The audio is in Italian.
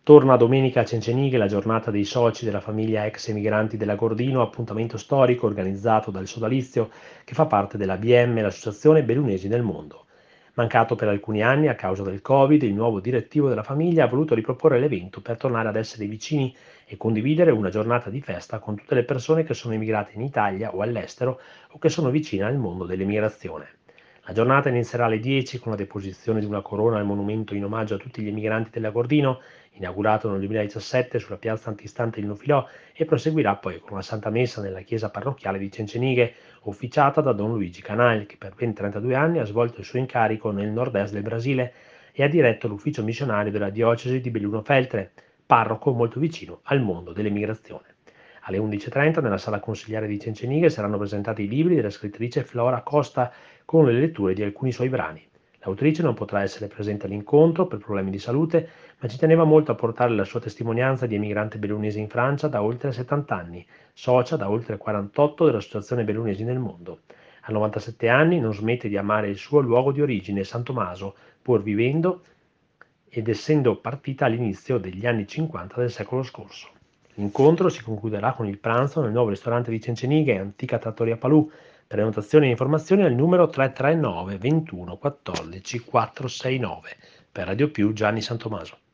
Torna domenica a Cencenighe la giornata dei soci della famiglia ex emigranti dell'Agordino, appuntamento storico organizzato dal sodalizio che fa parte della BM, l'Associazione Bellunesi del Mondo. Mancato per alcuni anni a causa del Covid, il nuovo direttivo della famiglia ha voluto riproporre l'evento per tornare ad essere vicini e condividere una giornata di festa con tutte le persone che sono emigrate in Italia o all'estero o che sono vicine al mondo dell'emigrazione. La giornata inizierà alle 10 con la deposizione di una corona al monumento in omaggio a tutti gli emigranti dell'Agordino, inaugurato nel 2017 sulla piazza antistante il Nufilò, e proseguirà poi con una Santa Messa nella chiesa parrocchiale di Cencenighe, officiata da Don Luigi Canal, che per ben 32 anni ha svolto il suo incarico nel nord-est del Brasile e ha diretto l'ufficio missionario della diocesi di Belluno-Feltre, parroco molto vicino al mondo dell'emigrazione. Alle 11.30 nella sala consigliare di Cencenighe saranno presentati i libri della scrittrice Flora Costa con le letture di alcuni suoi brani. L'autrice non potrà essere presente all'incontro per problemi di salute, ma ci teneva molto a portare la sua testimonianza di emigrante bellunese in Francia da oltre 70 anni, socia da oltre 48 dell'Associazione Bellunesi nel Mondo. A 97 anni non smette di amare il suo luogo di origine, San Tommaso, pur vivendo ed essendo partita all'inizio degli anni 50 del secolo scorso. L'incontro si concluderà con il pranzo nel nuovo ristorante di Cencenighe, antica trattoria Palù. Prenotazioni e informazioni al numero 339 21 14 469. Per Radio Più Gianni Santomaso.